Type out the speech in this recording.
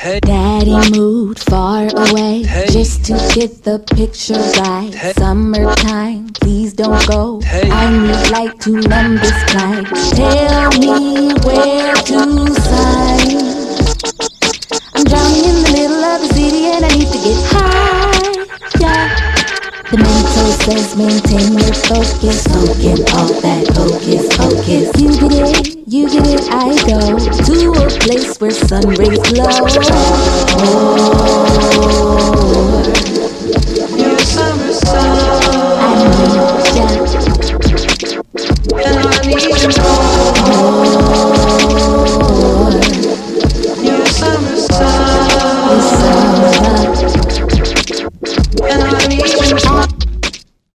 Daddy moved far away just to get the picture right. Summertime, please don't go. I need light to numb this night. Tell me where to sign. I'm drowning in the middle of the city and I need to get high. Yeah. The mental says maintain your focus, soaking all that hocus pocus. You get it, I go to a place where sun rays glow. Oh, your summer sun.